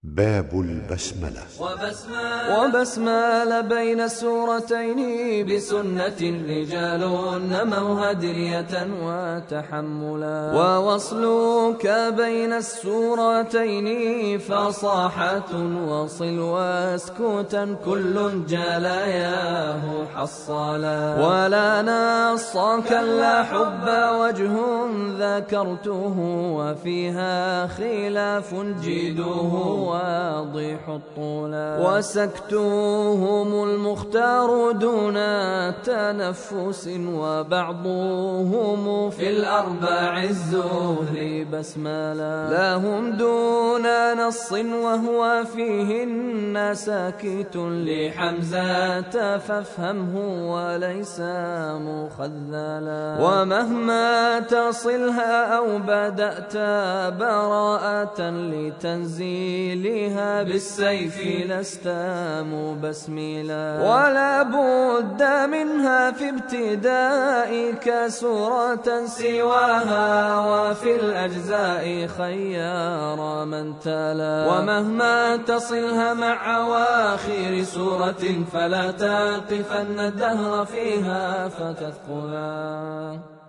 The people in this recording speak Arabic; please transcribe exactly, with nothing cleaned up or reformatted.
باب البسملة. وبسمال بين السورتين بسنة رجال نموا هدرية وتحملا، ووصلك بين السورتين فصاحة وصل واسكتا كل جلاياه حصلا، ولا نصاك لا حب وجه ذكرته وفيها خلاف جيده واضح الطولا، وسكتهم المختار دون تنفس وبعضهم في الأربع الزهر بسملا، لهم دون نص وهو فيهن ساكت لحمزة فافهمه وليس مخذلا، ومهما تصلها أو بدأت براءة لتنزيلها بالسيف لست مبسملا، ولا بد منها في ابتدائك سورة سواها وفي الأجزاء خيار من تلا، ومهما تصلها مع أواخر سورة فلا تقفن الدهر فيها فتثقلا.